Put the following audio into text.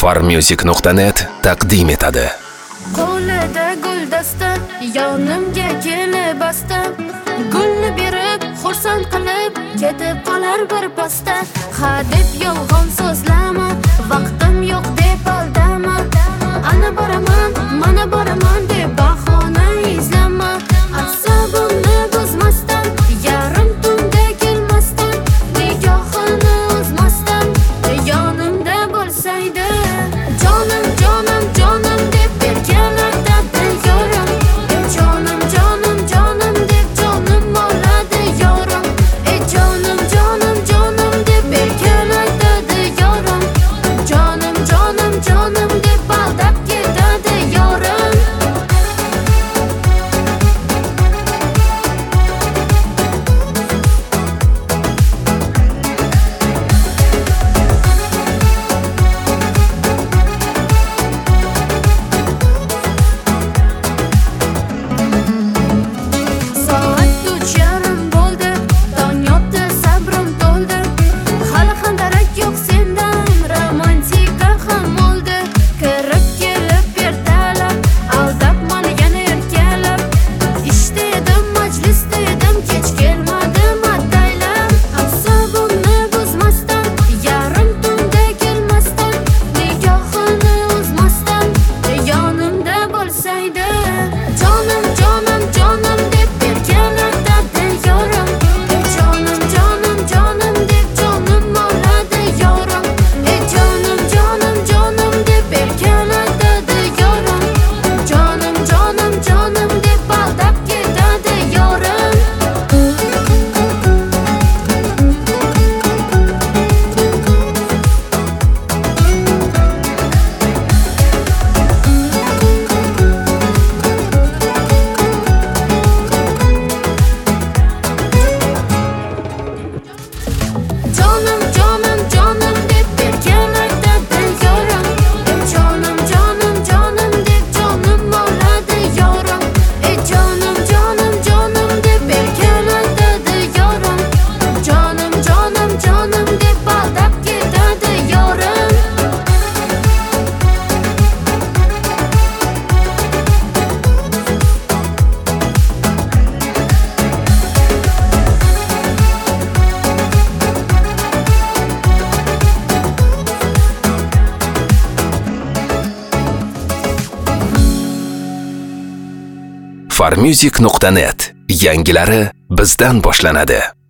Farmusic.net taqdim etadi. Qo'lida guldasta, yonimga kelib basta. Gulni berib, xursand qilib, ketib qolar bir pasda. Ha deb yolg'on so'zlama, vaqtim yo'q deb aldama. Ana boraman, mana boraman deb bahona izlama. Asabimni buzmasdan, yarim tunda kelmasdan, nigohini uzmasdan, yonimda bo'lsaydi. Jonim, jonim, jonim deb berganlarda yorim. Jonim, jonim, jonim deb jonim oladi yorim. Jonim, jonim, jonim deb berganlarda yorim. Jonim, jonim, jonim deb aldab ketadi yorim. Farmusic.net yangilari bizdan boshlanadi.